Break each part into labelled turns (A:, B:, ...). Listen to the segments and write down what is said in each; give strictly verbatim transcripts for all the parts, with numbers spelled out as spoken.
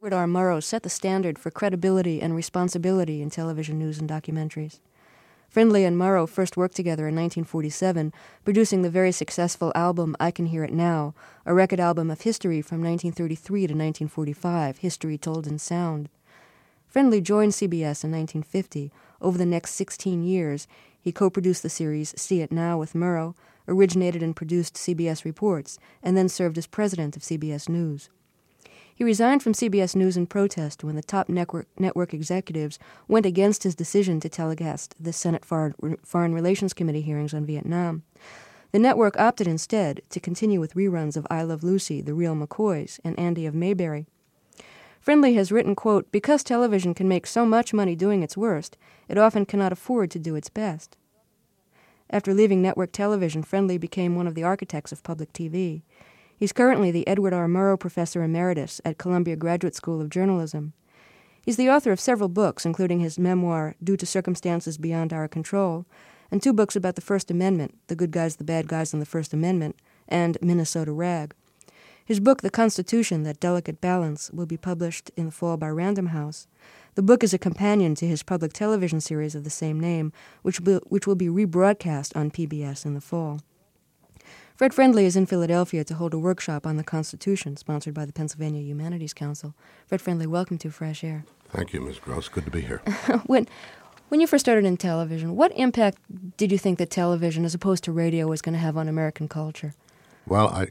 A: Edward R. Murrow set the standard for credibility and responsibility in television news and documentaries. Friendly and Murrow first worked together in nineteen forty-seven, producing the very successful album I Can Hear It Now, a record album of history from nineteen thirty-three to nineteen forty-five, history told in sound. Friendly joined C B S in nineteen fifty. Over the next sixteen years, he co-produced the series See It Now with Murrow, originated and produced C B S Reports, and then served as president of C B S News. He resigned from C B S News in protest when the top network, network executives went against his decision to telecast the Senate Foreign, Foreign Relations Committee hearings on Vietnam. The network opted instead to continue with reruns of I Love Lucy, The Real McCoys, and Andy of Mayberry. Friendly has written, quote, "Because television can make so much money doing its worst, it often cannot afford to do its best." After leaving network television, Friendly became one of the architects of public T V. He's currently the Edward R. Murrow Professor Emeritus at Columbia Graduate School of Journalism. He's the author of several books, including his memoir, Due to Circumstances Beyond Our Control, and two books about the First Amendment, The Good Guys, the Bad Guys, and the First Amendment, and Minnesota Rag. His book, The Constitution, That Delicate Balance, will be published in the fall by Random House. The book is a companion to his public television series of the same name, which will, which will be rebroadcast on P B S in the fall. Fred Friendly is in Philadelphia to hold a workshop on the Constitution, sponsored by the Pennsylvania Humanities Council. Fred Friendly, welcome to Fresh Air.
B: Thank you, Miz Gross. Good to be here.
A: when, when you first started in television, what impact did you think that television, as opposed to radio, was going to have on American culture?
B: Well, I,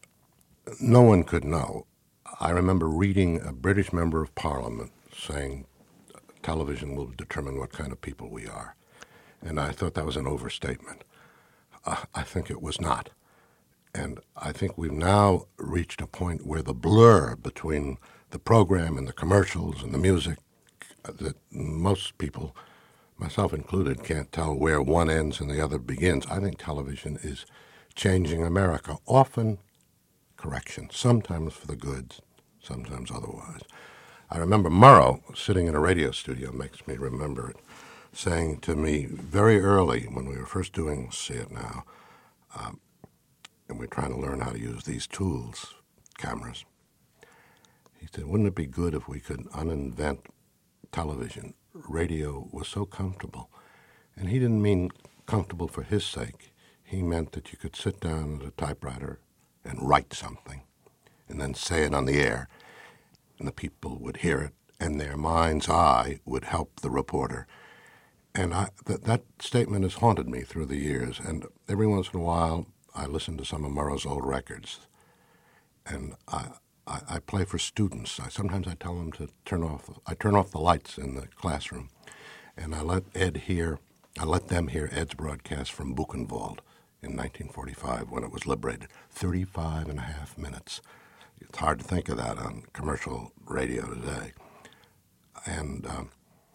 B: no one could know. I remember reading a British member of Parliament saying television will determine what kind of people we are. And I thought that was an overstatement. Uh, I think it was not. And I think we've now reached a point where the blur between the program and the commercials and the music, that most people, myself included, can't tell where one ends and the other begins. I think television is changing America, often, correction, sometimes for the good, sometimes otherwise. I remember Murrow, sitting in a radio studio, makes me remember it, saying to me very early when we were first doing See It Now, uh, and we're trying to learn how to use these tools, cameras. He said, wouldn't it be good if we could uninvent television? Radio was so comfortable. And he didn't mean comfortable for his sake. He meant that you could sit down at a typewriter and write something and then say it on the air, and the people would hear it, and their mind's eye would help the reporter. And I, th- that statement has haunted me through the years, and every once in a while I listen to some of Murrow's old records, and I, I, I play for students. I, sometimes I tell them to turn off. I turn off the lights in the classroom, and I let Ed hear. I let them hear Ed's broadcast from Buchenwald in nineteen forty-five when it was liberated. thirty-five and a half minutes. It's hard to think of that on commercial radio today. And um,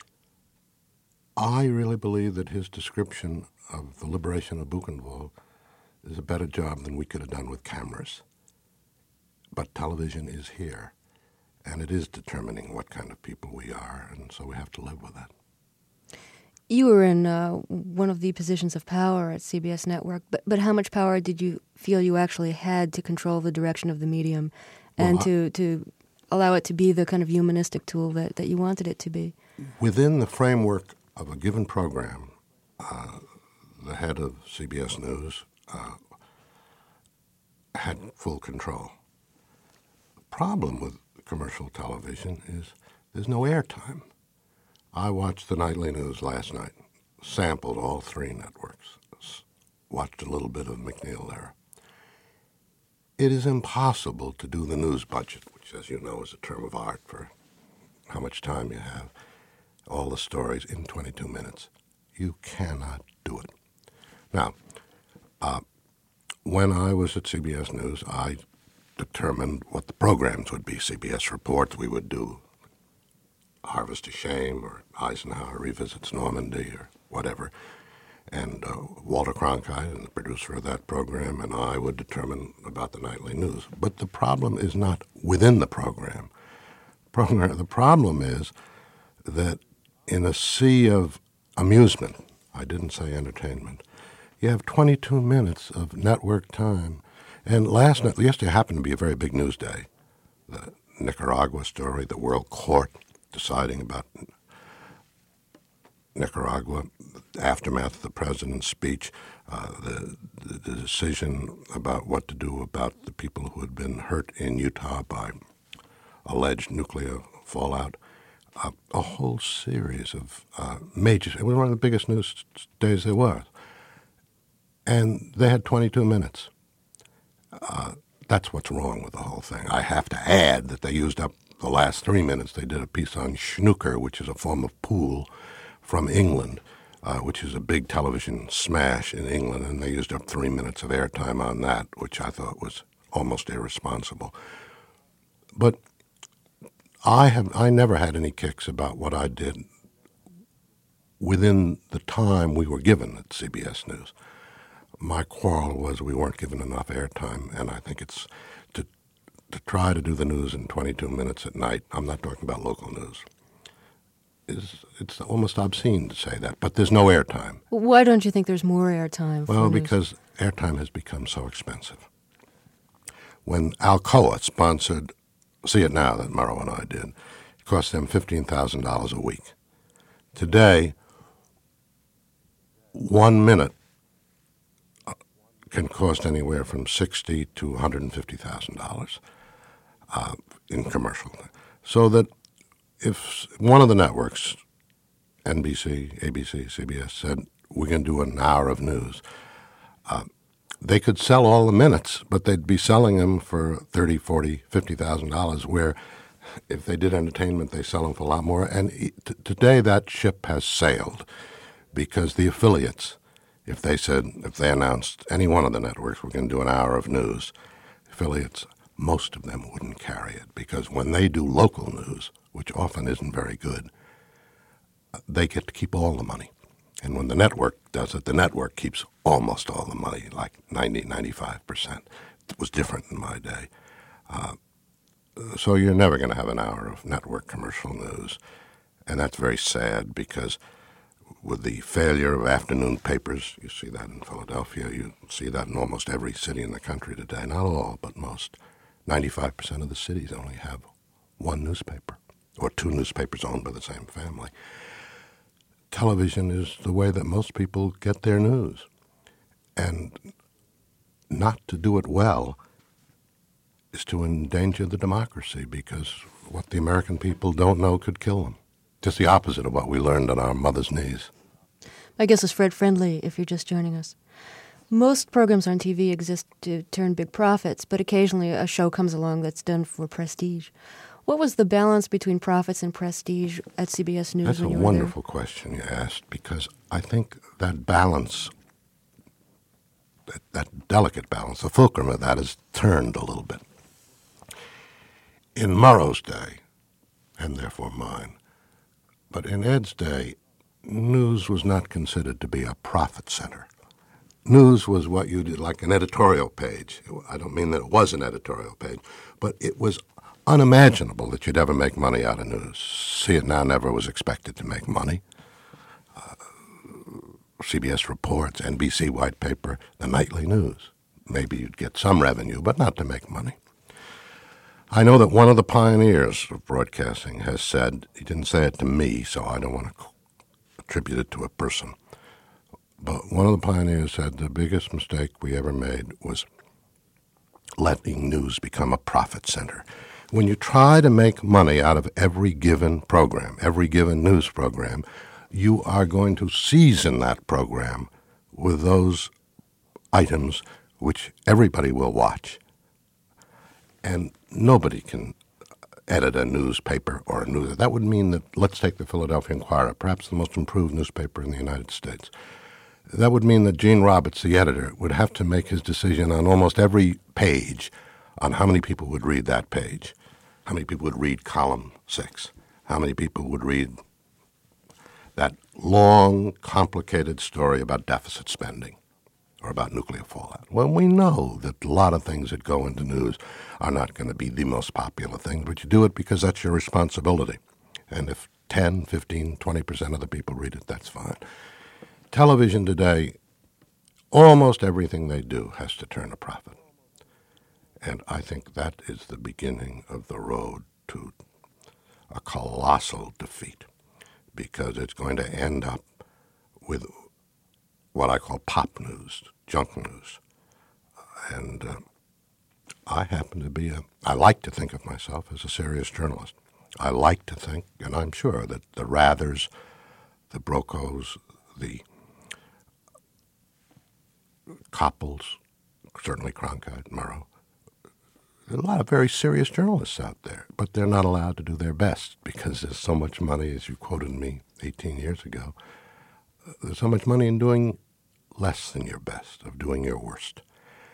B: I really believe that his description of the liberation of Buchenwald is a better job than we could have done with cameras. But television is here, and it is determining what kind of people we are, and so we have to live with that.
A: You were in uh, one of the positions of power at C B S Network, but, but how much power did you feel you actually had to control the direction of the medium and well, I, to, to allow it to be the kind of humanistic tool that, that you wanted it to be?
B: Within the framework of a given program, uh, the head of C B S News Uh, had full control. The problem with commercial television is there's no airtime. I watched the nightly news last night, sampled all three networks, watched a little bit of McNeil there. It is impossible to do the news budget, which, as you know, is a term of art for how much time you have, all the stories in twenty-two minutes. You cannot do it. Now, Uh, when I was at C B S News, I determined what the programs would be. C B S Reports, we would do Harvest of Shame or Eisenhower Revisits Normandy or whatever. And uh, Walter Cronkite, the producer of that program, and I would determine about the nightly news. But the problem is not within the program. program the problem is that in a sea of amusement, I didn't say entertainment, you have twenty-two minutes of network time. And last night, yesterday happened to be a very big news day. The Nicaragua story, the World Court deciding about Nicaragua, the aftermath of the president's speech, uh, the, the, the decision about what to do about the people who had been hurt in Utah by alleged nuclear fallout, uh, a whole series of uh, major, it was one of the biggest news days there was. And they had twenty-two minutes. Uh, that's what's wrong with the whole thing. I have to add that they used up the last three minutes. They did a piece on snooker, which is a form of pool from England, uh, which is a big television smash in England, and they used up three minutes of airtime on that, which I thought was almost irresponsible. But I have I never had any kicks about what I did within the time we were given at C B S News. My quarrel was we weren't given enough airtime, and I think it's to to try to do the news in twenty-two minutes at night. I'm not talking about local news. Is it's almost obscene to say that, but there's no airtime.
A: Why don't you think there's more airtime?
B: Well,
A: for
B: because
A: news?
B: airtime has become so expensive. When Alcoa sponsored See It Now, that Murrow and I did, it cost them fifteen thousand dollars a week. Today, one minute can cost anywhere from sixty thousand to one hundred fifty thousand dollars uh, in commercial. So that if one of the networks, N B C, A B C, C B S, said, we're going to do an hour of news, uh, they could sell all the minutes, but they'd be selling them for thirty thousand dollars, forty thousand dollars, fifty thousand dollars, where if they did entertainment, they sell them for a lot more. And t- today that ship has sailed because the affiliates, if they said, if they announced any one of the networks, we're going to do an hour of news, affiliates, most of them wouldn't carry it because when they do local news, which often isn't very good, they get to keep all the money. And when the network does it, the network keeps almost all the money, like ninety, ninety-five percent. It was different in my day. Uh, so you're never going to have an hour of network commercial news. And that's very sad because with the failure of afternoon papers, you see that in Philadelphia, you see that in almost every city in the country today. Not all, but most. ninety-five percent of the cities only have one newspaper or two newspapers owned by the same family. Television is the way that most people get their news. And not to do it well is to endanger the democracy because what the American people don't know could kill them. Just the opposite of what we learned on our mother's knees.
A: My guest is Fred Friendly, if you're just joining us. Most programs on T V exist to turn big profits, but occasionally a show comes along that's done for prestige. What was the balance between profits and prestige at C B S News
B: That's
A: when
B: a
A: you were
B: wonderful question you asked, because I think that balance, that, that delicate balance, the fulcrum of that is turned a little bit. In Murrow's day, and therefore mine, but in Ed's day, news was not considered to be a profit center. News was what you did, like an editorial page. I don't mean that it was an editorial page, but it was unimaginable that you'd ever make money out of news. See It Now never was expected to make money. Uh, C B S Reports, N B C White Paper, the nightly news. Maybe you'd get some revenue, but not to make money. I know that one of the pioneers of broadcasting has said, he didn't say it to me, so I don't want to attribute it to a person, but one of the pioneers said the biggest mistake we ever made was letting news become a profit center. When you try to make money out of every given program, every given news program, you are going to season that program with those items which everybody will watch. And nobody can edit a newspaper or a news. That would mean that, let's take the Philadelphia Inquirer, perhaps the most improved newspaper in the United States. That would mean that Gene Roberts, the editor, would have to make his decision on almost every page on how many people would read that page, how many people would read column six, how many people would read that long, complicated story about deficit spending or about nuclear fallout. Well, we know that a lot of things that go into news are not going to be the most popular thing, but you do it because that's your responsibility. And if ten, fifteen, twenty percent of the people read it, that's fine. Television today, almost everything they do has to turn a profit. And I think that is the beginning of the road to a colossal defeat, because it's going to end up with what I call pop news, junk news. And uh, I happen to be a, I like to think of myself as a serious journalist. I like to think, and I'm sure that the Rathers, the Brocos, the Coppels, certainly Cronkite, Murrow, there are a lot of very serious journalists out there, but they're not allowed to do their best because there's so much money, as you quoted me eighteen years ago, there's so much money in doing less than your best, of doing your worst.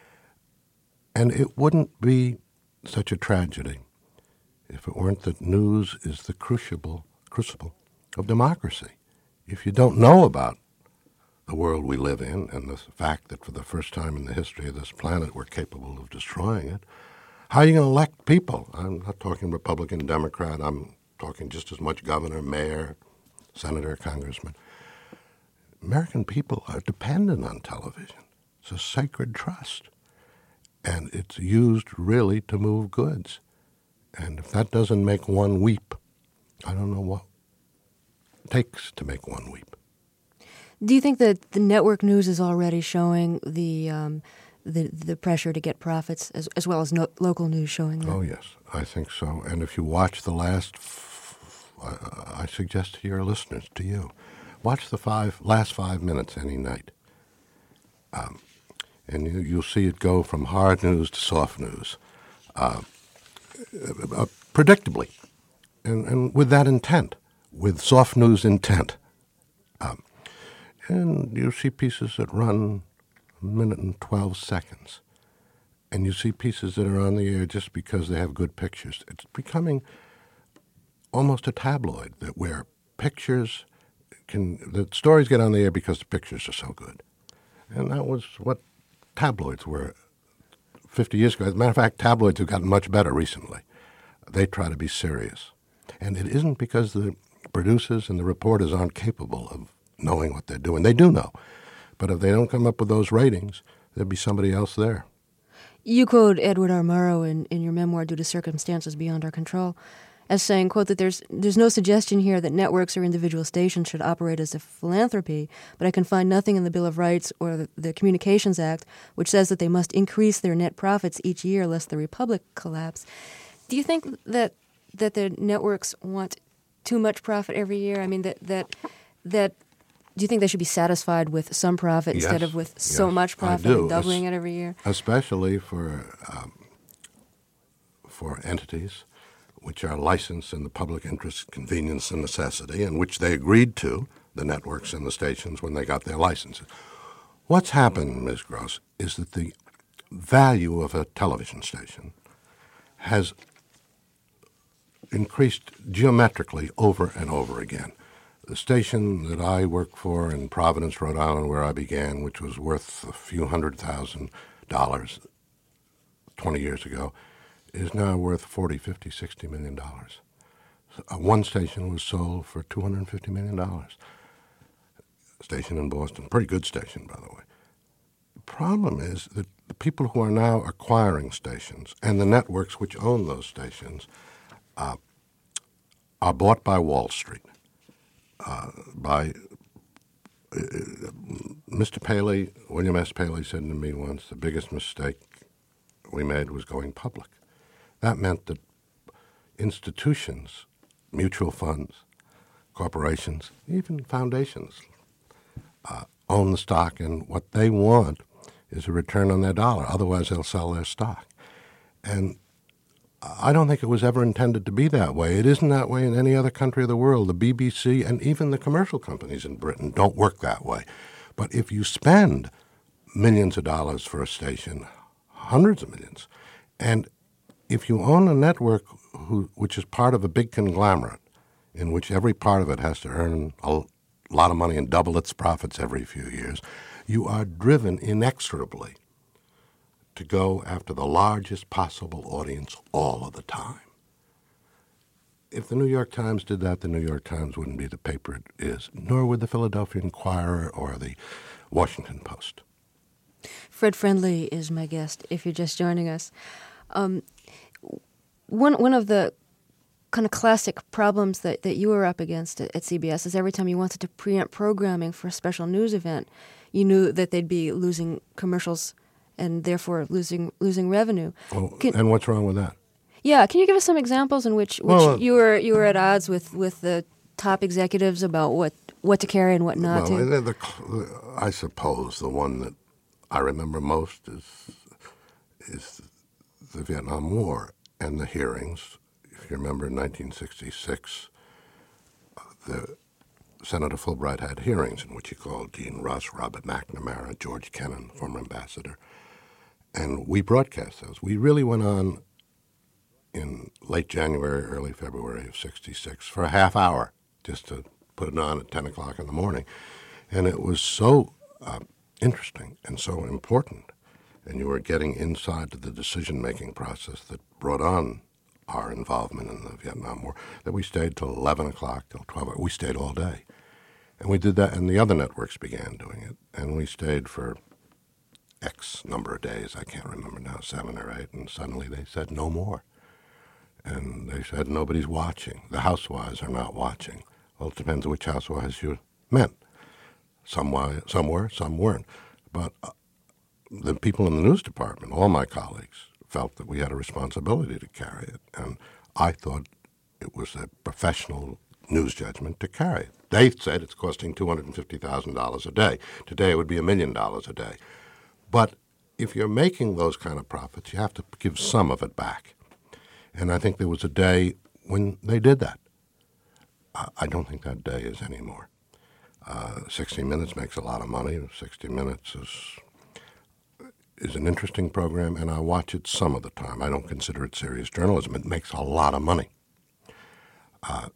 B: And it wouldn't be such a tragedy if it weren't that news is the crucible, crucible of democracy. If you don't know about the world we live in and the fact that for the first time in the history of this planet we're capable of destroying it, how are you going to elect people? I'm not talking Republican, Democrat. I'm talking just as much governor, mayor, senator, congressman. American people are dependent on television. It's a sacred trust. And it's used really to move goods. And if that doesn't make one weep, I don't know what it takes to make one weep.
A: Do you think that the network news is already showing the um, the, the pressure to get profits, as, as well as no, local news showing that?
B: Oh, yes, I think so. And if you watch the last, f- I, I suggest to your listeners, to you, watch the five last five minutes any night. Um, and you, you'll see it go from hard news to soft news, uh, uh, predictably, and, and with that intent, with soft news intent. Um, and you see pieces that run a minute and twelve seconds, and you see pieces that are on the air just because they have good pictures. It's becoming almost a tabloid, that where pictures can, the stories get on the air because the pictures are so good. And that was what tabloids were fifty years ago. As a matter of fact, tabloids have gotten much better recently. They try to be serious. And it isn't because the producers and the reporters aren't capable of knowing what they're doing. They do know. But if they don't come up with those ratings, there'd be somebody else there.
A: You quote Edward R. Murrow in, in your memoir, Due to Circumstances Beyond Our Control, as saying, quote, that there's there's no suggestion here that networks or individual stations should operate as a philanthropy, but I can find nothing in the Bill of Rights or the, the Communications Act which says that they must increase their net profits each year lest the republic collapse. Do you think that that the networks want too much profit every year? I mean, that that that do you think they should be satisfied with some profit
B: Yes,
A: instead of with
B: yes,
A: so much profit
B: I do.
A: and doubling
B: Es-
A: it every year?
B: Especially for um, for entities which are licensed in the public interest, convenience, and necessity, and which they agreed to, the networks and the stations, when they got their licenses. What's happened, Miz Gross, is that the value of a television station has increased geometrically over and over again. The station that I worked for in Providence, Rhode Island, where I began, which was worth a few hundred thousand dollars twenty years ago, is now worth forty, fifty, sixty million dollars. So, uh, one station was sold for two hundred fifty million dollars. Station in Boston, pretty good station, by the way. The problem is that the people who are now acquiring stations and the networks which own those stations uh, are bought by Wall Street. Uh, by uh, Mister Paley, William S. Paley said to me once, the biggest mistake we made was going public. That meant that institutions, mutual funds, corporations, even foundations, uh, own the stock, and what they want is a return on their dollar. Otherwise, they'll sell their stock. And I don't think it was ever intended to be that way. It isn't that way in any other country of the world. The B B C and even the commercial companies in Britain don't work that way. But if you spend millions of dollars for a station, hundreds of millions, and if you own a network who, which is part of a big conglomerate in which every part of it has to earn a lot of money and double its profits every few years, you are driven inexorably to go after the largest possible audience all of the time. If the New York Times did that, the New York Times wouldn't be the paper it is, nor would the Philadelphia Inquirer or the Washington Post.
A: Fred Friendly is my guest, if you're just joining us. Um, one one of the kind of classic problems that, that you were up against at, at C B S is every time you wanted to preempt programming for a special news event, you knew that they'd be losing commercials and therefore losing losing revenue.
B: Well,
A: can,
B: and what's wrong with that?
A: Yeah, can you give us some examples in which, which
B: well,
A: you were you were at odds with, with the top executives about what, what to carry and what not
B: well,
A: to?
B: The, the, I suppose the one that I remember most is is the Vietnam War and the hearings. If you remember, in nineteen sixty-six, the Senator Fulbright had hearings in which he called Dean Russ, Robert McNamara, George Kennan, former ambassador, and we broadcast those. We really went on in late January, early February of sixty-six for a half hour just to put it on at ten o'clock in the morning. And it was so uh, interesting and so important, and you were getting inside to the decision-making process that brought on our involvement in the Vietnam War, that we stayed till eleven o'clock, till twelve o'clock. We stayed all day. And we did that, and the other networks began doing it. And we stayed for X number of days, I can't remember now, seven or eight, and suddenly they said no more. And they said nobody's watching. The housewives are not watching. Well, it depends which housewives you meant. Some, some were, some weren't. But uh, the people in the news department, all my colleagues, felt that we had a responsibility to carry it. And I thought it was a professional news judgment to carry it. They said it's costing two hundred fifty thousand dollars a day. Today it would be a million dollars a day. But if you're making those kind of profits, you have to give some of it back. And I think there was a day when they did that. I don't think that day is anymore. Uh, sixty minutes makes a lot of money. sixty minutes is is an interesting program, and I watch it some of the time. I don't consider it serious journalism. It makes a lot of money. Uh,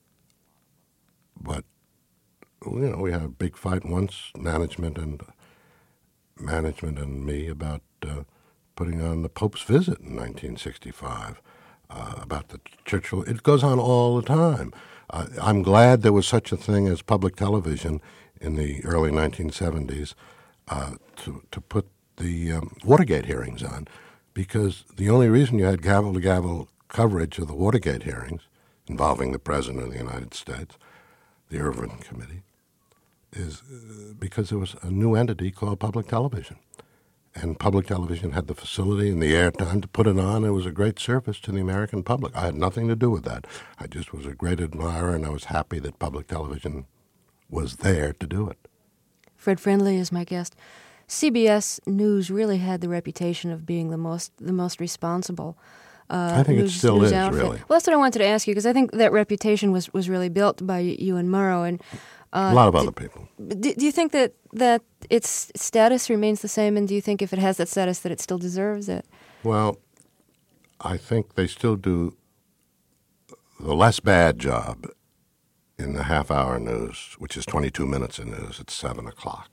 B: but, you know, we had a big fight once, management and management and me, about uh, putting on the Pope's visit in nineteen sixty-five, uh, about the Churchill. It goes on all the time. Uh, I'm glad there was such a thing as public television in the early nineteen seventies uh, to, to put the um, Watergate hearings on, because the only reason you had gavel-to-gavel coverage of the Watergate hearings involving the President of the United States, the Ervin Committee, is uh, because there was a new entity called public television. And public television had the facility and the airtime to put it on. It was a great service to the American public. I had nothing to do with that. I just was a great admirer, and I was happy that public television was there to do it.
A: Fred Friendly is my guest. C B S News really had the reputation of being the most the most responsible uh,
B: I think
A: news,
B: it still
A: news
B: is,
A: outfit.
B: really.
A: Well, that's what I wanted to ask you, because I think that reputation was, was really built by you and Murrow. And uh,
B: a lot of
A: do,
B: other people.
A: Do, do you think that, that its status remains the same, and do you think if it has that status that it still deserves it?
B: Well, I think they still do the less bad job in the half-hour news, which is twenty-two minutes of news at seven o'clock.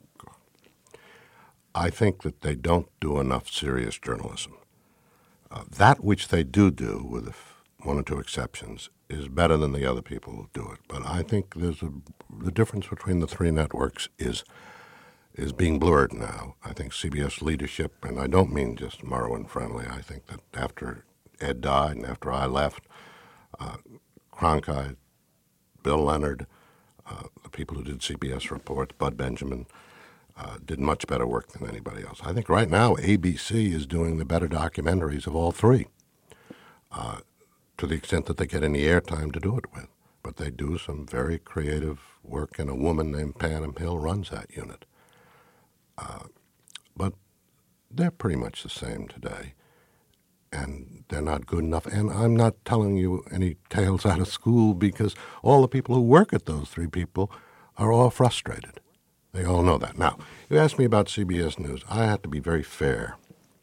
B: I think that they don't do enough serious journalism. Uh, that which they do do, with one or two exceptions, is better than the other people who do it. But I think there's a, the difference between the three networks is is being blurred now. I think C B S leadership, and I don't mean just Murrow and Friendly, I think that after Ed died and after I left, uh, Cronkite, Bill Leonard, uh, the people who did C B S reports, Bud Benjamin, uh, did much better work than anybody else. I think right now A B C is doing the better documentaries of all three, uh, to the extent that they get any airtime to do it with. But they do some very creative work, and a woman named Pam Hill runs that unit. Uh, but they're pretty much the same today, and they're not good enough. And I'm not telling you any tales out of school, because all the people who work at those three people are all frustrated. They all know that. Now, you asked me about C B S News. I have to be very fair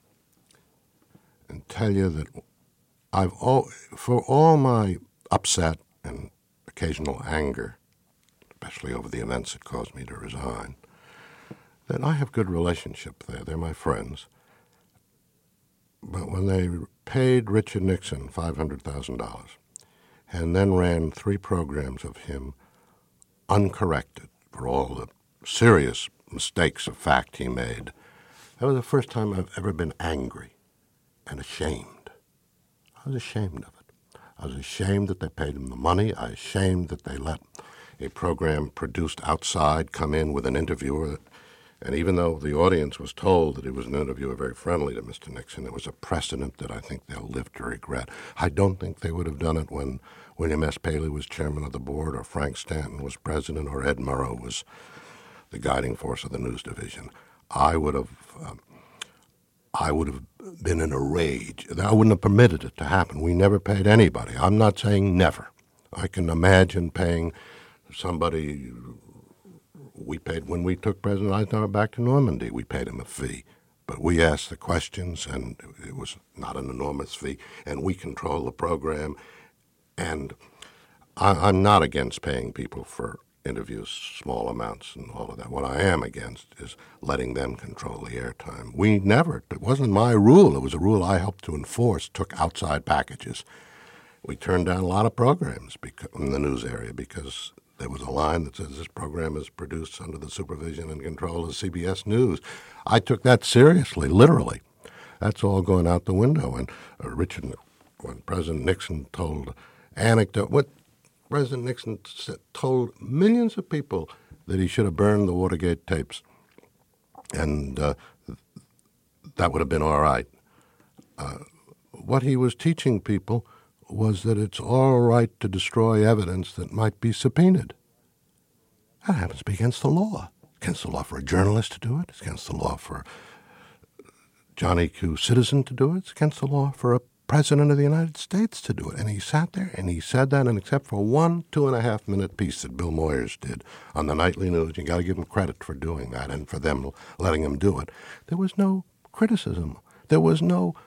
B: and tell you that I've all, for all my upset and occasional anger, especially over the events that caused me to resign, that I have good relationship there. They're my friends. But when they paid Richard Nixon five hundred thousand dollars and then ran three programs of him uncorrected for all the serious mistakes of fact he made, that was the first time I've ever been angry and ashamed. I was ashamed of it. I was ashamed that they paid him the money. I was ashamed that they let a program produced outside come in with an interviewer. And even though the audience was told that he was an interviewer very friendly to Mister Nixon, it was a precedent that I think they'll live to regret. I don't think they would have done it when William S. Paley was chairman of the board, or Frank Stanton was president, or Ed Murrow was the guiding force of the news division. I would have, um, I would have been in a rage. I wouldn't have permitted it to happen. We never paid anybody. I'm not saying never. I can imagine paying somebody. We paid when we took President Eisenhower back to Normandy. We paid him a fee, but we asked the questions, and it was not an enormous fee. And we control the program. And I, I'm not against paying people for interviews, small amounts, and all of that. What I am against is letting them control the airtime. We never. It wasn't my rule. It was a rule I helped to enforce. Took outside packages. We turned down a lot of programs because, in the news area because there was a line that says this program is produced under the supervision and control of C B S News. I took that seriously, literally. That's all going out the window. And uh, Richard, when President Nixon told anecdote, what President Nixon said, told millions of people that he should have burned the Watergate tapes, and uh, that would have been all right. Uh, what he was teaching people was that it's all right to destroy evidence that might be subpoenaed. That happens to be against the law. It's against the law for a journalist to do it. It's against the law for Johnny Q. Citizen to do it. It's against the law for a President of the United States to do it. And he sat there and he said that, and except for one two and a half minute piece that Bill Moyers did on the nightly news, you got to give him credit for doing that and for them letting him do it, there was no criticism. There was no,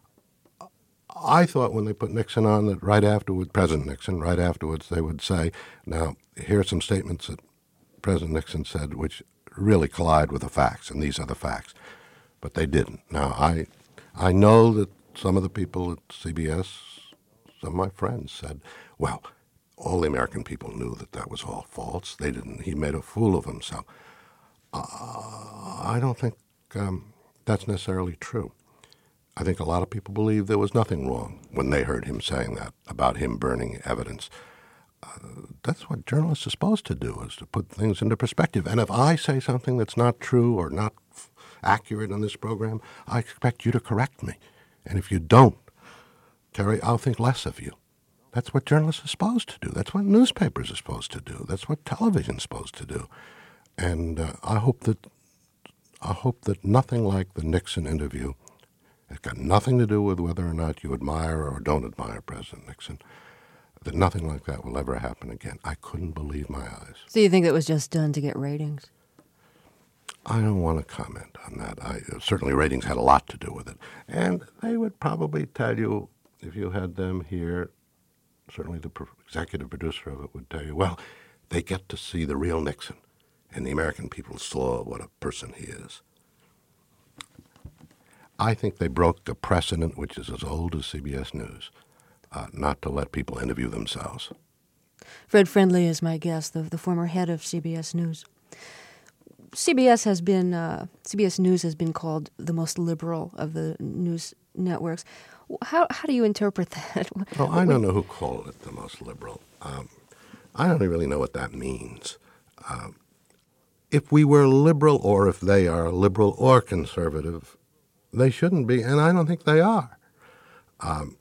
B: I thought when they put Nixon on that right afterward, President Nixon, right afterwards, they would say, now, here are some statements that President Nixon said which really collide with the facts, and these are the facts. But they didn't. Now, I, I know that some of the people at C B S, some of my friends said, well, all the American people knew that that was all false. They didn't. He made a fool of himself. Uh, I don't think um, that's necessarily true. I think a lot of people believe there was nothing wrong when they heard him saying that about him burning evidence. Uh, that's what journalists are supposed to do, is to put things into perspective. And if I say something that's not true or not f- accurate on this program, I expect you to correct me. And if you don't, Terry, I'll think less of you. That's what journalists are supposed to do. That's what newspapers are supposed to do. That's what television's supposed to do. And uh, I hope that I hope that nothing like the Nixon interview, it's got nothing to do with whether or not you admire or don't admire President Nixon, that nothing like that will ever happen again. I couldn't believe my eyes.
A: So you think it was just done to get ratings?
B: I don't want to comment on that. I, certainly ratings had a lot to do with it. And they would probably tell you, if you had them here, certainly the pro- executive producer of it would tell you, well, they get to see the real Nixon, and the American people saw what a person he is. I think they broke a precedent which is as old as C B S News, uh, not to let people interview themselves.
A: Fred Friendly is my guest, the, the former head of C B S News. C B S has been uh, C B S News has been called the most liberal of the news networks. How how do you interpret that?
B: Well, I don't know who called it the most liberal. Um, I don't really know what that means. Um, if we were liberal, or if they are liberal or conservative, they shouldn't be, and I don't think they are. Um,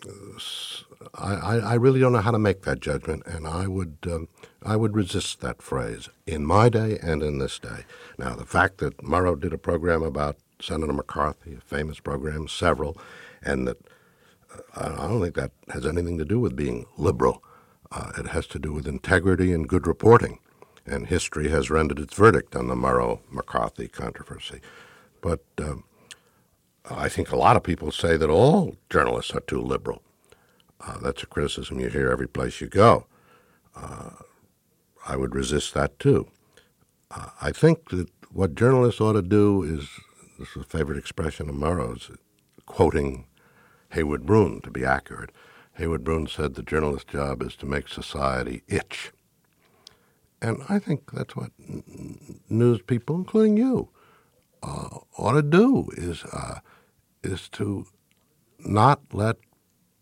B: I, I really don't know how to make that judgment, and I would um, I would resist that phrase in my day and in this day. Now, the fact that Murrow did a program about Senator McCarthy, a famous program, several, and that uh, I don't think that has anything to do with being liberal. Uh, it has to do with integrity and good reporting, and history has rendered its verdict on the Murrow-McCarthy controversy. But um, I think a lot of people say that all journalists are too liberal. Uh, that's a criticism you hear every place you go. Uh, I would resist that, too. Uh, I think that what journalists ought to do is, this is a favorite expression of Murrow's, quoting Hayward Broun, to be accurate. Hayward Broun said the journalist's job is to make society itch. And I think that's what n- news people, including you, uh, ought to do, is uh, is to not let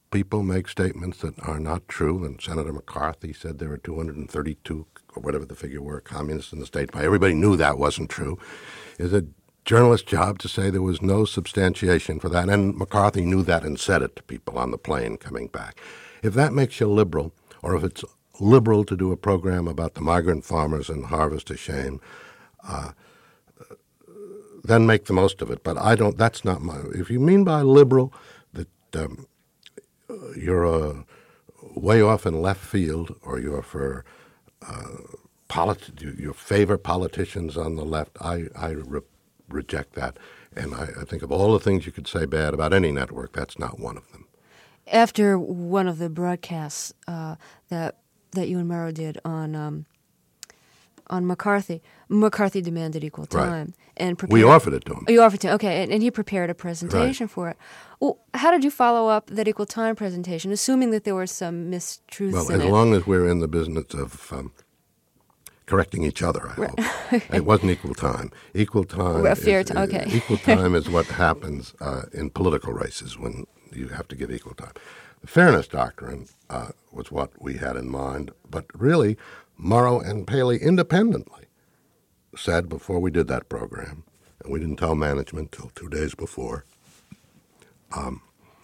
B: people make statements that are not true, and Senator McCarthy said there were two hundred thirty-two, or whatever the figure were, communists in the state. Everybody knew that wasn't true. It's a journalist's job to say there was no substantiation for that, and McCarthy knew that and said it to people on the plane coming back. If that makes you liberal, or if it's liberal to do a program about the migrant farmers and Harvest of Shame, uh, then make the most of it. But I don't, that's not my, if you mean by liberal that um, you're uh, way off in left field, or you're for, uh, politi- you, you favor politicians on the left, I, I re- reject that. And I, I think of all the things you could say bad about any network, that's not one of them.
A: After one of the broadcasts uh, that that you and Murrow did on um, on McCarthy, McCarthy demanded equal time.
B: Right.
A: And prepared,
B: we offered it to him.
A: You offered it to him, okay, and, and he prepared a presentation
B: right.
A: for it. Well, how did you follow up that equal time presentation, assuming that there were some mistruths
B: well,
A: in
B: as
A: it?
B: long as we're in the business of um, correcting each other, I
A: right.
B: hope. It wasn't equal time. Equal time.
A: A fair
B: is,
A: time, okay.
B: Equal time is what happens uh, in political races when you have to give equal time. The fairness doctrine uh, was what we had in mind, but really, Murrow and Paley independently said before we did that program, and we didn't tell management till two days before, um,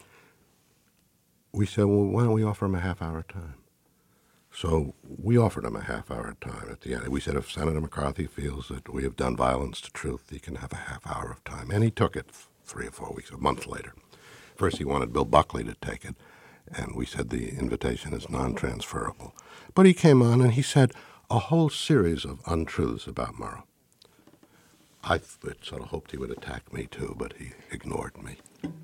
B: we said, well, why don't we offer him a half-hour time? So we offered him a half-hour time at the end. We said, if Senator McCarthy feels that we have done violence to truth, he can have a half-hour of time. And he took it three or four weeks, a month later. First, he wanted Bill Buckley to take it, and we said the invitation is non-transferable. But he came on and he said a whole series of untruths about Murrow. I sort of hoped he would attack me too, but he ignored me.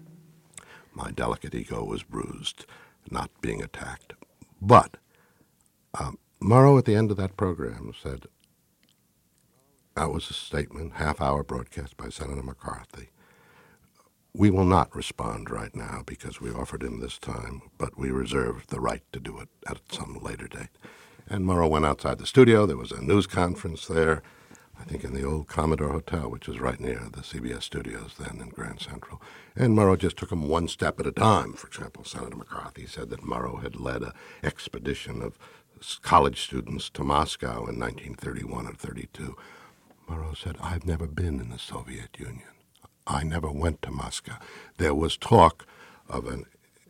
B: My delicate ego was bruised, not being attacked. But um, Murrow at the end of that program said, that was a statement, half-hour broadcast by Senator McCarthy. We will not respond right now because we offered him this time, but we reserve the right to do it at some later date. And Murrow went outside the studio. There was a news conference there, I think in the old Commodore Hotel, which was right near the C B S studios then in Grand Central. And Murrow just took him one step at a time. For example, Senator McCarthy said that Murrow had led an expedition of college students to Moscow in nineteen thirty-one or thirty-two. Murrow said, I've never been in the Soviet Union. I never went to Moscow. There was talk of an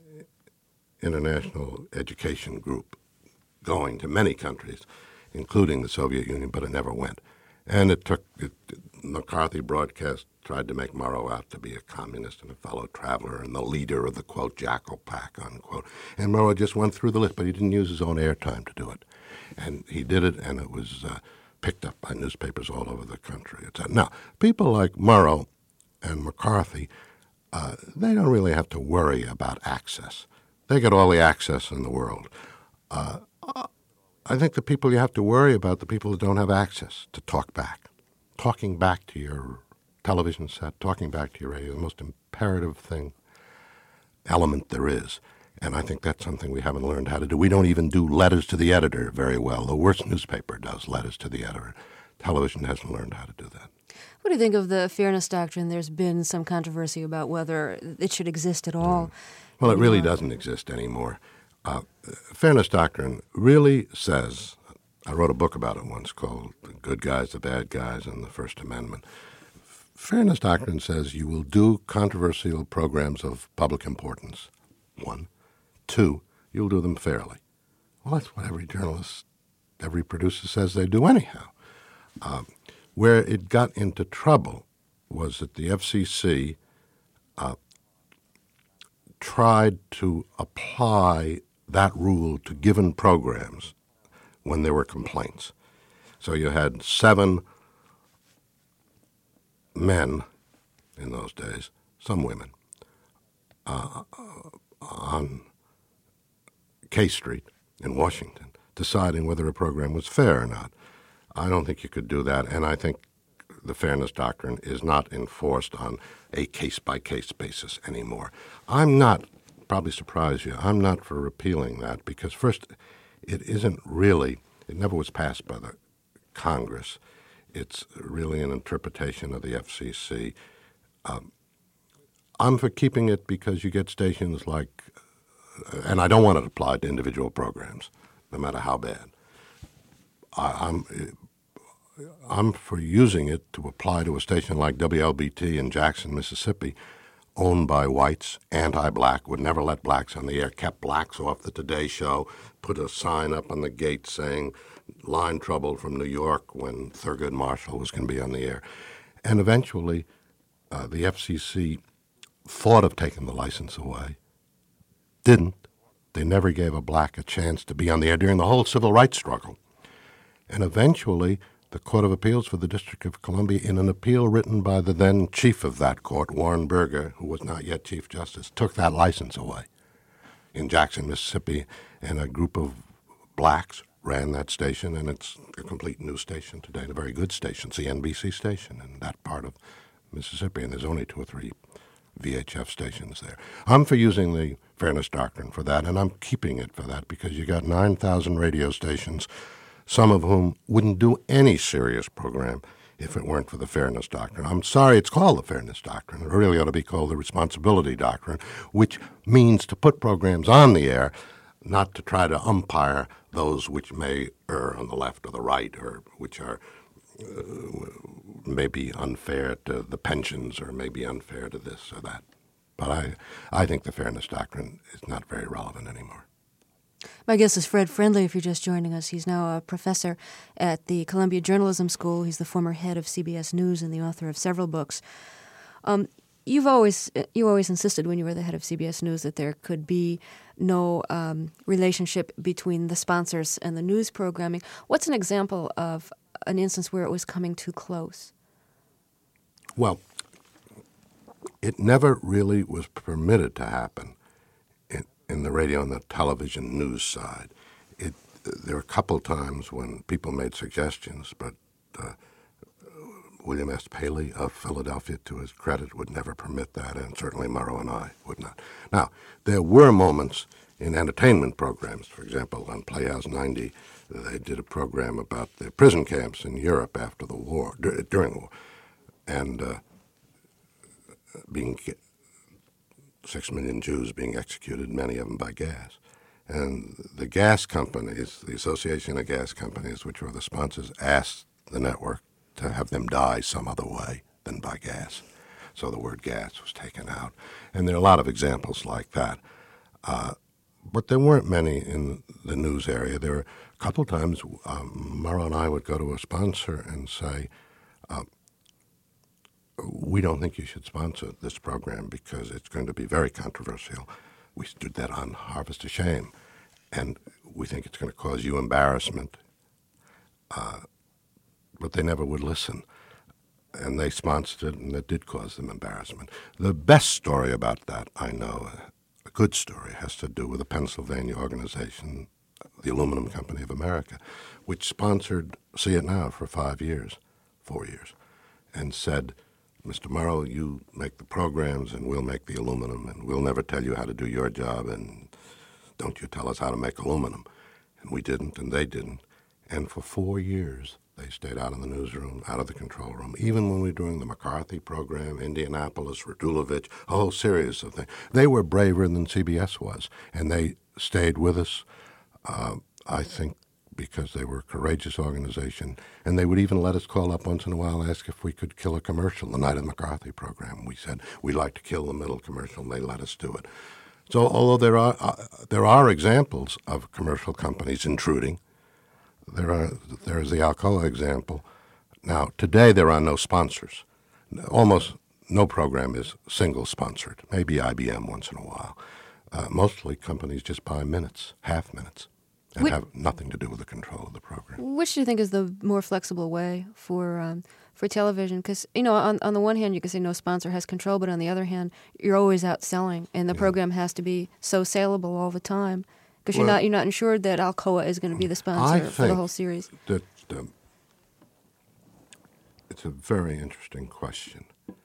B: international education group going to many countries, including the Soviet Union, but it never went. And it took, it, McCarthy broadcast tried to make Murrow out to be a communist and a fellow traveler and the leader of the, quote, Jackal Pack, unquote. And Murrow just went through the list, but he didn't use his own airtime to do it. And he did it, and it was uh, picked up by newspapers all over the country. Now, people like Murrow and McCarthy, uh, they don't really have to worry about access. They get all the access in the world. Uh, I think the people you have to worry about, the people who don't have access to talk back. Talking back to your television set, talking back to your radio, the most imperative thing, element there is. And I think that's something we haven't learned how to do. We don't even do letters to the editor very well. The worst newspaper does letters to the editor. Television hasn't learned how to do that.
A: What do you think of the fairness doctrine? There's been some controversy about whether it should exist at all.
B: Mm. Well, it really doesn't exist anymore. Uh, fairness doctrine really says, I wrote a book about it once called The Good Guys, the Bad Guys, and the First Amendment. Fairness doctrine says you will do controversial programs of public importance, one. Two, you'll do them fairly. Well, that's what every journalist, every producer says they do anyhow. Um, Where it got into trouble was that the F C C uh, tried to apply that rule to given programs when there were complaints. So you had seven men in those days, some women, uh, on K Street in Washington, deciding whether a program was fair or not. I don't think you could do that, and I think the fairness doctrine is not enforced on a case-by-case basis anymore. I'm not, probably surprise you, I'm not for repealing that because, first, it isn't really, it never was passed by the Congress. It's really an interpretation of the F C C. Um, I'm for keeping it because you get stations like and I don't want it applied to individual programs, no matter how bad. I, I'm I'm for using it to apply to a station like W L B T in Jackson, Mississippi, owned by whites, anti-black, would never let blacks on the air, kept blacks off the Today Show, put a sign up on the gate saying line trouble from New York when Thurgood Marshall was going to be on the air. And eventually uh, the F C C thought of taking the license away, didn't. They never gave a black a chance to be on the air during the whole civil rights struggle. And eventually the Court of Appeals for the District of Columbia, in an appeal written by the then chief of that court, Warren Burger, who was not yet Chief Justice, took that license away in Jackson, Mississippi, and a group of blacks ran that station, and it's a complete new station today, and a very good station, C N B C station in that part of Mississippi, and there's only two or three V H F stations there. I'm for using the Fairness Doctrine for that, and I'm keeping it for that because you got nine thousand radio stations, some of whom wouldn't do any serious program if it weren't for the Fairness Doctrine. I'm sorry it's called the Fairness Doctrine. It really ought to be called the Responsibility Doctrine, which means to put programs on the air, not to try to umpire those which may err on the left or the right, or which are uh, maybe unfair to the pensions or maybe unfair to this or that. But I, I think the Fairness Doctrine is not very relevant anymore.
A: My guest is Fred Friendly, if you're just joining us. He's now a professor at the Columbia Journalism School. He's the former head of C B S News and the author of several books. Um, you've always you always insisted when you were the head of C B S News that there could be no um, relationship between the sponsors and the news programming. What's an example of an instance where it was coming too close?
B: Well, it never really was permitted to happen in, in the radio and the television news side. It, there were a couple times when people made suggestions, but uh, William S. Paley of Philadelphia, to his credit, would never permit that, and certainly Murrow and I would not. Now, there were moments in entertainment programs. For example, on Playhouse ninety, they did a program about the prison camps in Europe after the war, d- during the war, and uh, being six million Jews being executed, many of them by gas. And the gas companies, the Association of Gas Companies, which were the sponsors, asked the network to have them die some other way than by gas. So the word gas was taken out. And there are a lot of examples like that. Uh, but there weren't many in the news area. There were a couple times um, Murrow and I would go to a sponsor and say, uh, we don't think you should sponsor this program because it's going to be very controversial. We did that on Harvest of Shame, and we think it's going to cause you embarrassment. Uh, but they never would listen. And they sponsored it, and it did cause them embarrassment. The best story about that, I know, a good story, has to do with a Pennsylvania organization, the Aluminum Company of America, which sponsored See It Now for five years, four years, and said, Mister Murrow, you make the programs, and we'll make the aluminum, and we'll never tell you how to do your job, and don't you tell us how to make aluminum. And we didn't, and they didn't. And for four years, they stayed out of the newsroom, out of the control room, even when we were doing the McCarthy program, Indianapolis, Radulovich, a whole series of things. They were braver than C B S was, and they stayed with us, uh, I think, because they were a courageous organization, and they would even let us call up once in a while and ask if we could kill a commercial. The night of the McCarthy program, we said, we'd like to kill the middle commercial, and they let us do it. So although there are uh, there are examples of commercial companies intruding, there are there is the Alcoa example. Now, today there are no sponsors. Almost no program is single-sponsored, maybe I B M once in a while. Uh, mostly companies just buy minutes, half minutes, and
A: Which,
B: have nothing to do with the control of the program.
A: Which do you think is the more flexible way for um, for television? Because, you know, on, on the one hand, you can say no sponsor has control, but on the other hand, you're always outselling, and the yeah. program has to be so saleable all the time. Because you're
B: well,
A: not you're not ensured that Alcoa is going to be the sponsor for the whole series.
B: That um, it's a very interesting question,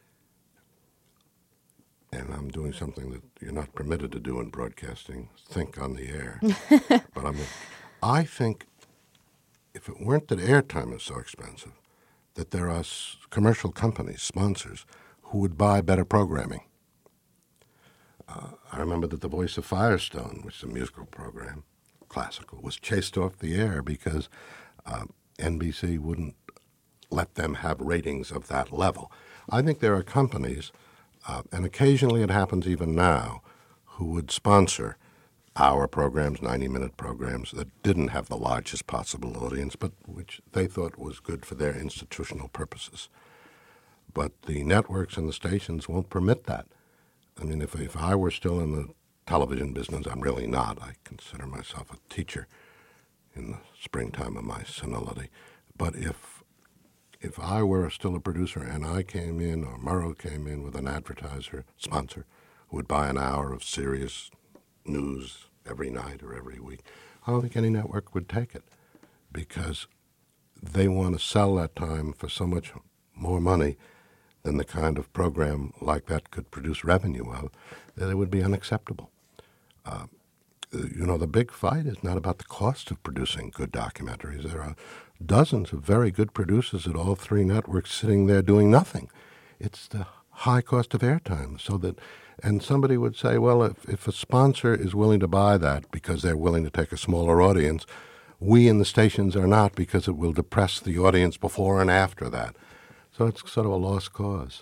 B: and I'm doing something that you're not permitted to do in broadcasting: think on the air. But I mean, I think if it weren't that airtime is so expensive, that there are s- commercial companies, sponsors, who would buy better programming. Uh, I remember that The Voice of Firestone, which is a musical program, classical, was chased off the air because uh, N B C wouldn't let them have ratings of that level. I think there are companies, uh, and occasionally it happens even now, who would sponsor hour programs, ninety-minute programs that didn't have the largest possible audience, but which they thought was good for their institutional purposes. But the networks and the stations won't permit that. I mean, if, if I were still in the television business, I'm really not. I consider myself a teacher in the springtime of my senility. But if if I were still a producer and I came in, or Murrow came in with an advertiser, sponsor, who would buy an hour of serious news every night or every week, I don't think any network would take it because they want to sell that time for so much more money than the kind of program like that could produce revenue of, that it would be unacceptable. Uh, you know, the big fight is not about the cost of producing good documentaries. There are dozens of very good producers at all three networks sitting there doing nothing. It's the high cost of airtime. So that, and somebody would say, well, if, if a sponsor is willing to buy that because they're willing to take a smaller audience, we in the stations are not because it will depress the audience before and after that. So it's sort of a lost cause.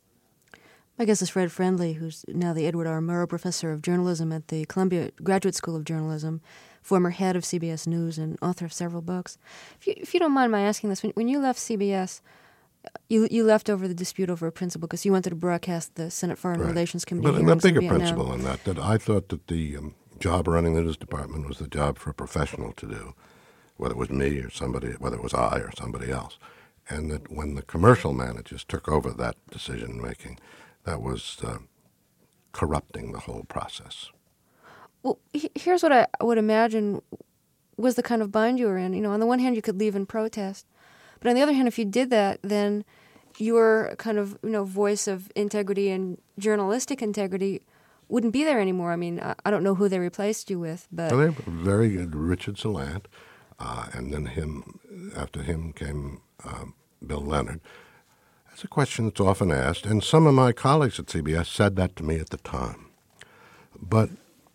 A: My guest is Fred Friendly, who's now the Edward R. Murrow Professor of Journalism at the Columbia Graduate School of Journalism, former head of C B S News, and author of several books. If you, if you don't mind my asking this, when, when you left C B S, you you left over the dispute over a principle because you wanted to broadcast the Senate Foreign
B: Right.
A: Relations Committee
B: But
A: hearings
B: a bigger
A: in Vietnam.
B: principle in that, that I thought that the um, job running the news department was the job for a professional to do, whether it was me or somebody, whether it was I or somebody else. And that when the commercial managers took over that decision-making, that was uh, corrupting the whole process.
A: Well, he- here's what I would imagine was the kind of bind you were in. You know, on the one hand, you could leave and protest. But on the other hand, if you did that, then your kind of, you know, voice of integrity and journalistic integrity wouldn't be there anymore. I mean, I, I don't know who they replaced you with, but...
B: Well, they were very good. Richard Salant, uh, and then him, after him came um, Bill Leonard. That's a question that's often asked, and some of my colleagues at C B S said that to me at the time. But,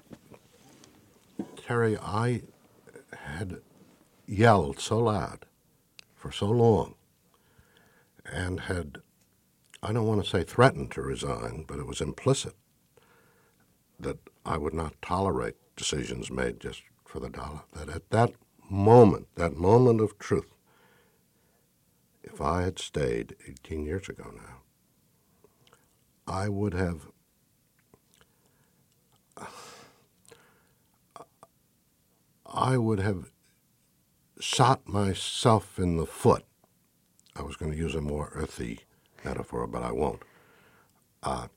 B: Terry, I had yelled so loud for so long and had, I don't want to say threatened to resign, but it was implicit that I would not tolerate decisions made just for the dollar. That at that moment, that moment of truth, if I had stayed eighteen years ago now, I would have I would have shot myself in the foot. I was going to use a more earthy metaphor, but I won't. Uh,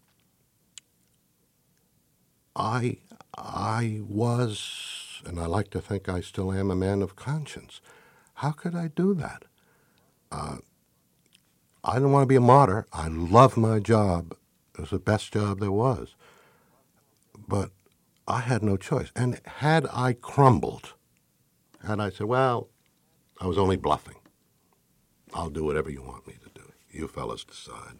B: I I was, and I like to think I still am, a man of conscience. How could I do that? Uh, I didn't want to be a martyr. I love my job. It was the best job there was. But I had no choice. And had I crumbled, had I said, well, I was only bluffing. I'll do whatever you want me to do. You fellas decide.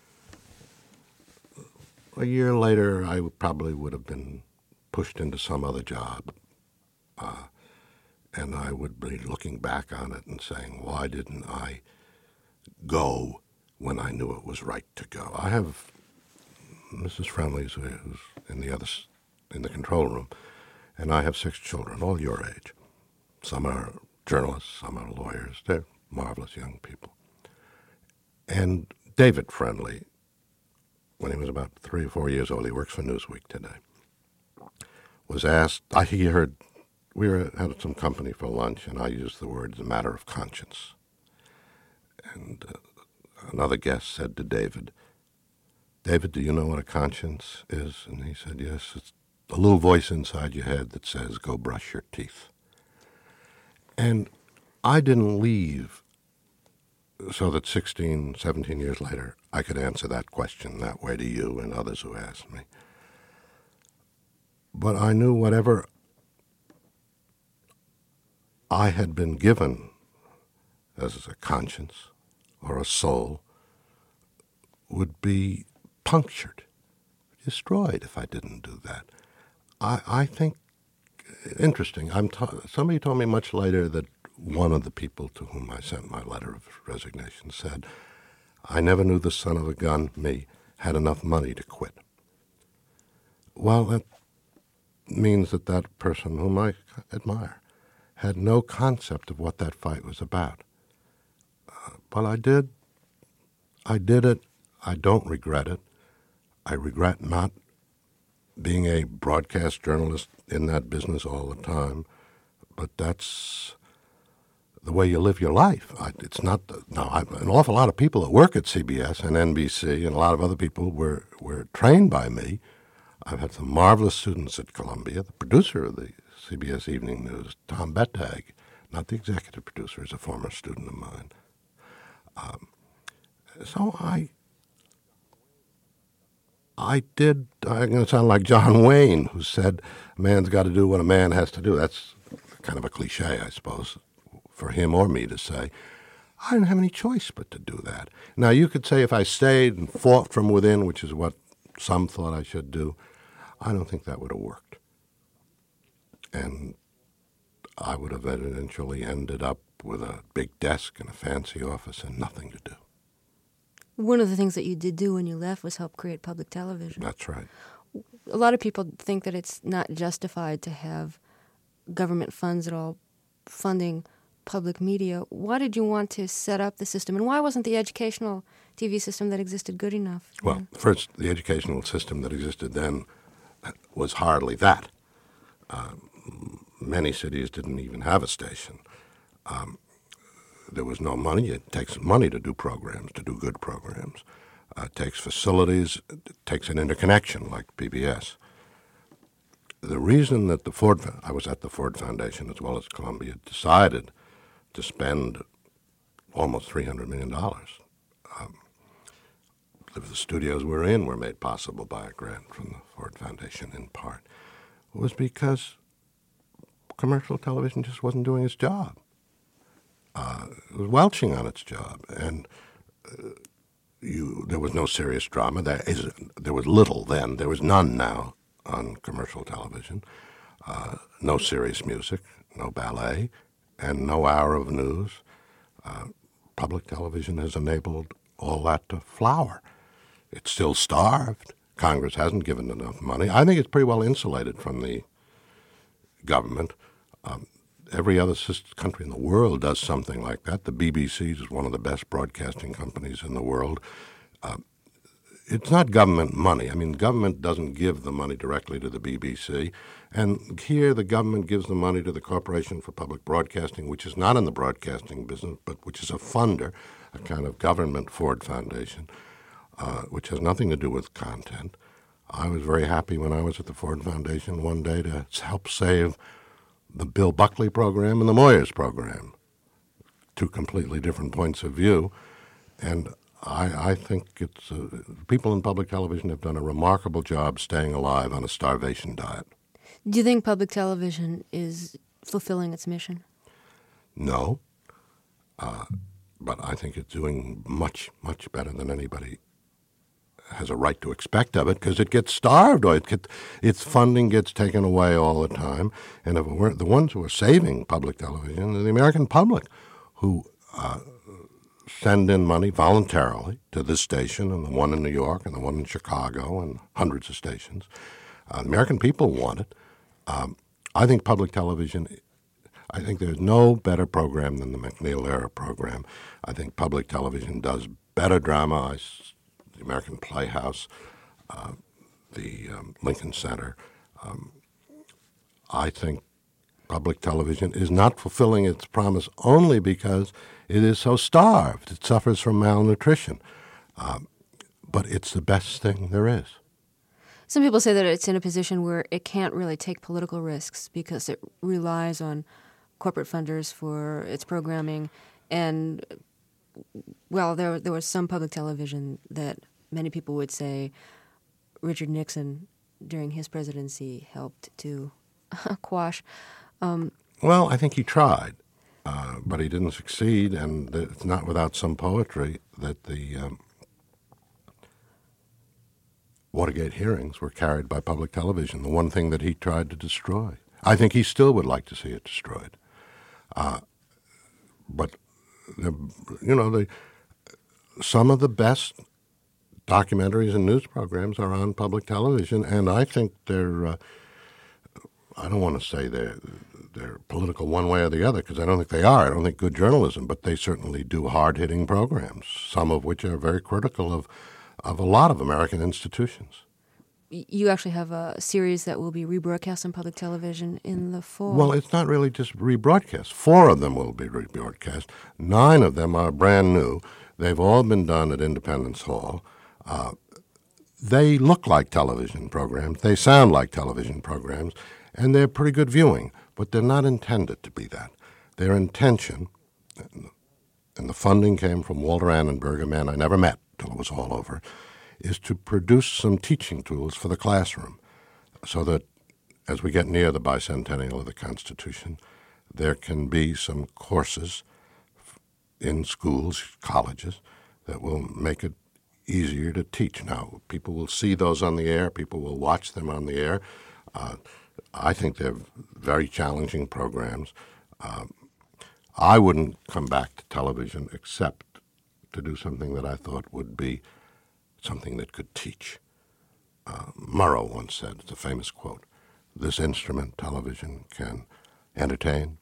B: A year later, I probably would have been pushed into some other job. Uh, and I would be looking back on it and saying, why didn't I go when I knew it was right to go? I have Missus Friendly's, who's in the other, in the control room, and I have six children, all your age. Some are journalists, some are lawyers. They're marvelous young people. And David Friendly, when he was about three or four years old, he works for Newsweek today, was asked, I, he heard, we were had some company for lunch, and I used the words, a matter of conscience. And uh, another guest said to David, David, do you know what a conscience is? And he said, yes, it's a little voice inside your head that says, go brush your teeth. And I didn't leave so that sixteen, seventeen years later, I could answer that question that way to you and others who asked me. But I knew whatever I had been given as a conscience or a soul would be punctured. destroyed if I didn't do that. I, I think, interesting, I'm t- somebody told me much later that one of the people to whom I sent my letter of resignation said, I never knew the son of a gun, me, had enough money to quit. Well, that means that that person whom I admire had no concept of what that fight was about. Uh, but I did. I did it. I don't regret it. I regret not being a broadcast journalist in that business all the time, but that's the way you live your life. I, it's not now. I, an awful lot of people that work at C B S and N B C and a lot of other people were were trained by me. I've had some marvelous students at Columbia. The producer of the C B S Evening News, Tom Bettag, not the executive producer, is a former student of mine. Um, so I. I did, I'm going to sound like John Wayne, who said, a man's got to do what a man has to do. That's kind of a cliche, I suppose, for him or me to say. I didn't have any choice but to do that. Now, you could say if I stayed and fought from within, which is what some thought I should do, I don't think that would have worked. And I would have eventually ended up with a big desk and a fancy office and nothing to do.
A: One of the things that you did do when you left was help create public television.
B: That's right.
A: A lot of people think that it's not justified to have government funds at all funding public media. Why did you want to set up the system, and why wasn't the educational T V system that existed good enough?
B: Well, yeah. First, the educational system that existed then was hardly that. Uh, many cities didn't even have a station. Um, There was no money. It takes money to do programs, to do good programs. Uh, it takes facilities. It takes an interconnection like P B S. The reason that the Ford, I was at the Ford Foundation as well as Columbia, decided to spend almost three hundred million dollars. Um, the studios we're in were made possible by a grant from the Ford Foundation in part, was because commercial television just wasn't doing its job. Uh, it was welching on its job, and uh, you there was no serious drama. There is there was little then. There was none now on commercial television. Uh, no serious music, no ballet, and no hour of news. Uh, public television has enabled all that to flower. It's still starved. Congress hasn't given enough money. I think it's pretty well insulated from the government. Um, Every other country in the world does something like that. The B B C is one of the best broadcasting companies in the world. Uh, it's not government money. I mean, government doesn't give the money directly to the B B C. And here the government gives the money to the Corporation for Public Broadcasting, which is not in the broadcasting business, but which is a funder, a kind of government Ford Foundation, uh, which has nothing to do with content. I was very happy when I was at the Ford Foundation one day to help save the Bill Buckley program and the Moyers program, two completely different points of view. And I, I think it's uh, people in public television have done a remarkable job staying alive on a starvation diet.
A: Do you think public television is fulfilling its mission?
B: No, uh, but I think it's doing much, much better than anybody has a right to expect of it, because it gets starved, or it get, its funding gets taken away all the time. And if it weren't, the ones who are saving public television are the American public, who uh, send in money voluntarily to this station and the one in New York and the one in Chicago and hundreds of stations. Uh, the American people want it. Um, I think public television, I think there's no better program than the McNeil-era program. I think public television does better drama. I, the American Playhouse, uh, the um, Lincoln Center. Um, I think public television is not fulfilling its promise only because it is so starved. It suffers from malnutrition. Um, but it's the best thing there is.
A: Some people say that it's in a position where it can't really take political risks because it relies on corporate funders for its programming. And, well, there there was some public television that many people would say Richard Nixon, during his presidency, helped to quash. Um,
B: well, I think he tried, uh, but he didn't succeed, and it's not without some poetry that the um, Watergate hearings were carried by public television, the one thing that he tried to destroy. I think he still would like to see it destroyed. Uh, but, you know, the, some of the best documentaries and news programs are on public television, and I think they're, uh, I don't want to say they're, they're political one way or the other, because I don't think they are. I don't think good journalism, but they certainly do hard-hitting programs, some of which are very critical of, of a lot of American institutions.
A: You actually have a series that will be rebroadcast on public television in the fall.
B: Well, it's not really just rebroadcast. Four of them will be rebroadcast. Nine of them are brand new. They've all been done at Independence Hall. Uh, they look like television programs. They sound like television programs, and they're pretty good viewing, but they're not intended to be that. Their intention, and the funding came from Walter Annenberg, a man I never met till it was all over, is to produce some teaching tools for the classroom so that as we get near the bicentennial of the Constitution, there can be some courses in schools, colleges, that will make it easier to teach. Now, people will see those on the air. People will watch them on the air. Uh, I think they're very challenging programs. Uh, I wouldn't come back to television except to do something that I thought would be something that could teach. Uh, Murrow once said, it's a famous quote, "This instrument, television, can entertain,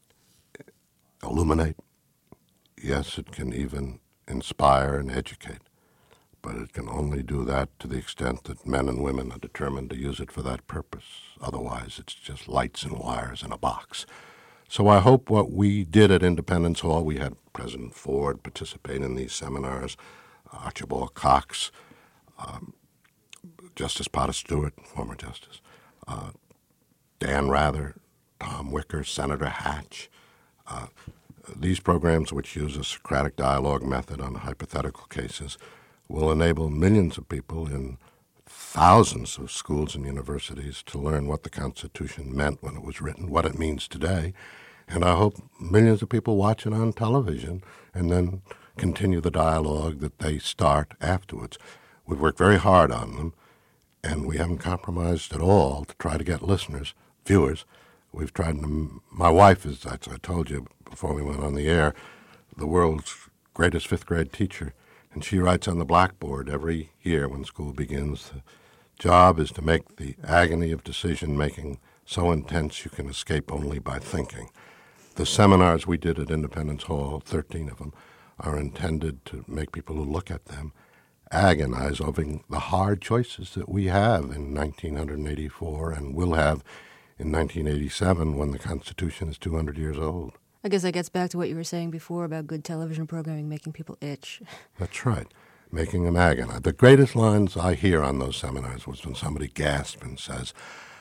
B: illuminate. Yes, it can even inspire and educate, but it can only do that to the extent that men and women are determined to use it for that purpose. Otherwise, it's just lights and wires in a box." So I hope what we did at Independence Hall, we had President Ford participate in these seminars, Archibald Cox, um, Justice Potter Stewart, former justice, uh, Dan Rather, Tom Wicker, Senator Hatch. Uh, these programs, which use a Socratic dialogue method on hypothetical cases, will enable millions of people in thousands of schools and universities to learn what the Constitution meant when it was written, what it means today, and I hope millions of people watch it on television and then continue the dialogue that they start afterwards. We've worked very hard on them, and we haven't compromised at all to try to get listeners, viewers. We've tried to, my wife is, as I told you before we went on the air, the world's greatest fifth grade teacher, and she writes on the blackboard every year when school begins, the job is to make the agony of decision-making so intense you can escape only by thinking. The seminars we did at Independence Hall, thirteen of them, are intended to make people who look at them agonize over the hard choices that we have in nineteen eighty-four and will have in nineteen eighty-seven when the Constitution is two hundred years old.
A: I guess that gets back to what you were saying before about good television programming making people itch.
B: That's right, making them agonize. The greatest lines I hear on those seminars was when somebody gasps and says,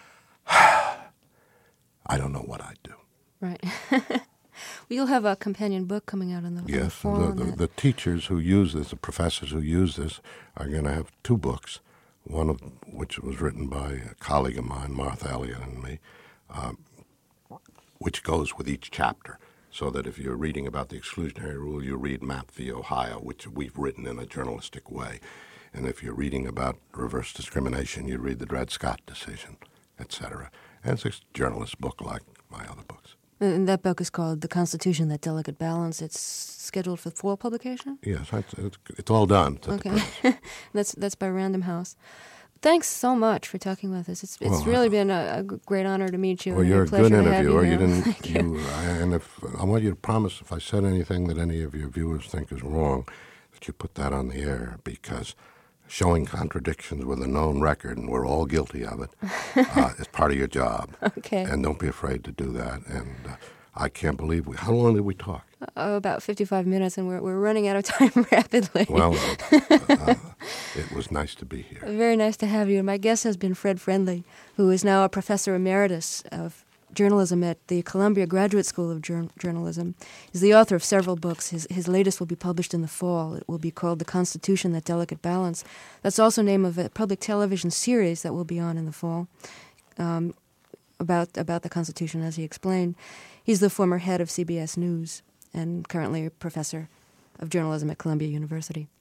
B: "I don't know what I'd do."
A: Right. Well, you'll have a companion book coming out in the,
B: yes,
A: in the fall.
B: The, the, the teachers who use this, the professors who use this, are going to have two books, one of which was written by a colleague of mine, Martha Elliott, and me, uh, which goes with each chapter, so that if you're reading about the exclusionary rule, you read Mapp v. Ohio, which we've written in a journalistic way. And if you're reading about reverse discrimination, you read the Dred Scott decision, et cetera. And it's a journalist book like my other books.
A: And that book is called The Constitution, That Delicate Balance. It's scheduled for fall publication?
B: Yes, it's, it's, it's all done. It's
A: okay. that's that's by Random House. Thanks so much for talking with us. It's it's
B: well,
A: really been a, a great honor to meet you.
B: Well,
A: and
B: you're
A: a,
B: a good interviewer.
A: You,
B: you didn't.
A: Thank
B: you,
A: you.
B: And if I want you to promise, if I said anything that any of your viewers think is wrong, that you put that on the air, because showing contradictions with a known record, and we're all guilty of it, uh, is part of your job.
A: Okay.
B: And don't be afraid to do that. And uh, I can't believe we. How long did we talk?
A: Oh, about fifty-five minutes, and we're we're running out of time rapidly.
B: Well, uh, it was nice to be here.
A: Very nice to have you. And my guest has been Fred Friendly, who is now a professor emeritus of journalism at the Columbia Graduate School of Jour- Journalism. He's the author of several books. His his latest will be published in the fall. It will be called The Constitution, That Delicate Balance. That's also the name of a public television series that will be on in the fall. Um, about about the Constitution, as he explained. He's the former head of C B S News and currently a professor of journalism at Columbia University.